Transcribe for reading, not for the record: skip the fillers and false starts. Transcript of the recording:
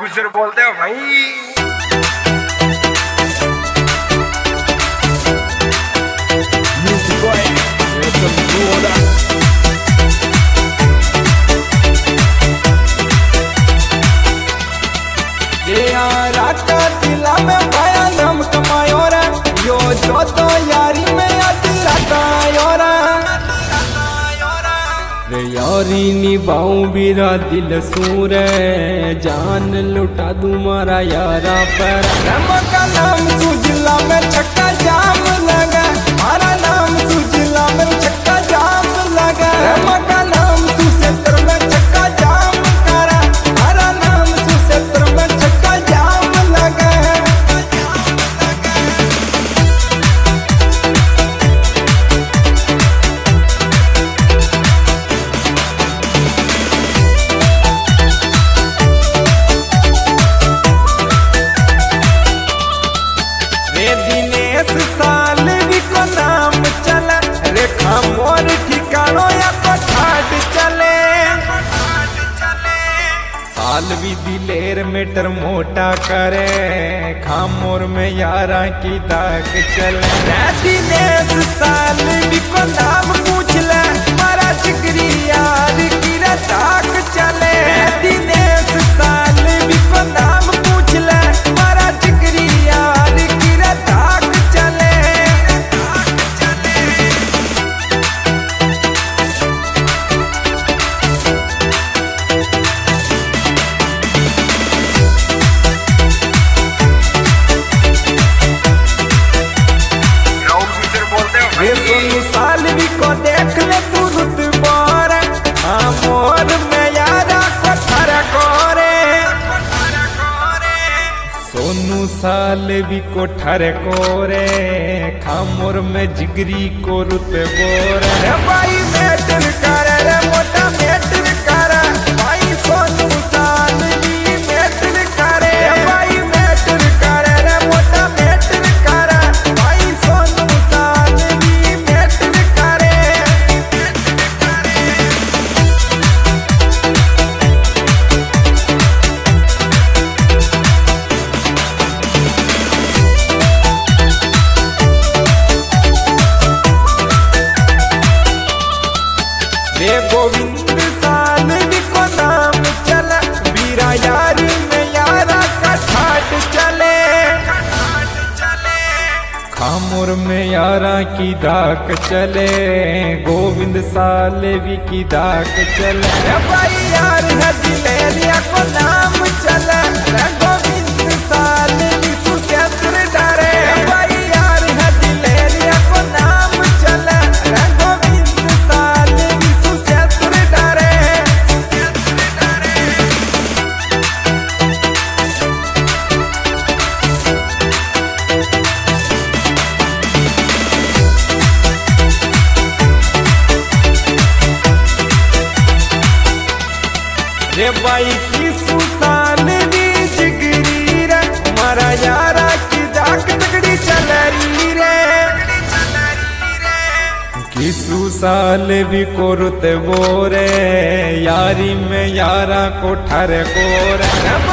गुजर बोलते हो भाई। Music boy, listen to us. Raka दिला में भाया नाम कमायो रे, यो जो तो यारी में आती राका रे यारी निभाऊं बीरा दिल सूर जान लुटा दूं मारा यारा पर। का नाम सुजला में छक्का जाम लगा, मारा नाम सुजला में छक्का जाम लगा। का नाम सुसेत्र में छक्का जाम करा, मारा नाम सुसेत्र में छक्का जाम लगा। दिनेश साल भी को नाम चला, रेखा मोर ठिकानो या तो ठाट चले। साल भी दिलेर मीटर मोटा करे, खामोर में यारा की दाग चले। दिनेश साल भी को नाम पूछ ले, मारा जिगरी यार की दाग चले। दिनेश साल भी को नाम पूछ ले, मारा जिगरी यार की दाग चले। ये सोनू साल भी को देख ले तू रुतबार, मोर में यारा कथर कोरे। सोनू साल भी को ठर कोरे, खामोर में जिगरी को रुत बोर। भाई मेटर कर रे मोटा मेटर कर, भाई सोनू साल भी मेटर करे। भाई मेटर कर रे मोटा मेटर कर, भाई सोनू साल भी मेटर करे। रे गोविंद साल भी को नाम चला, बीरा यारी में यारा का ठाट चले। खामोर में यारा की दाक चले, गोविंद साल भी की दाक चले। भाई यार है दिलेरिया को नाम चला, गोविंद साल भी सुसेत्र डरे। भाई यार है दिलेरिया को नाम चला, गोविंद साल भी सुसेत्र डरे। रे भाई की सुसाल भी जिगरी रे, मारा यारा की दाक तगड़ी चलरी रे। की सुसाल भी को रुत बोरे, यारी में यारा को ठर कोरे।